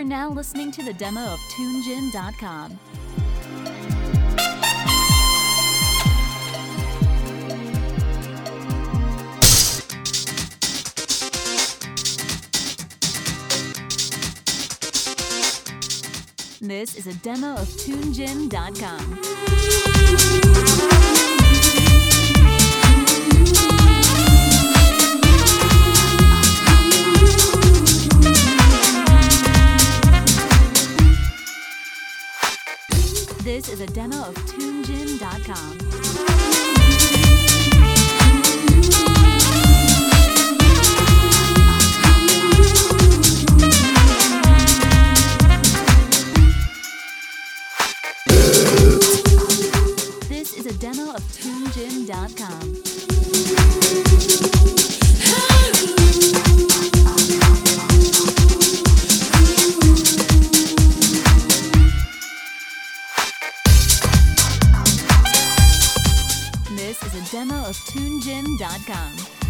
now listening to the demo of TuneGin.com. This is a demo of TuneGin.com. This is a demo of TuneGin.com. This is a demo of TuneGin.com. This is a demo of TuneGin.com.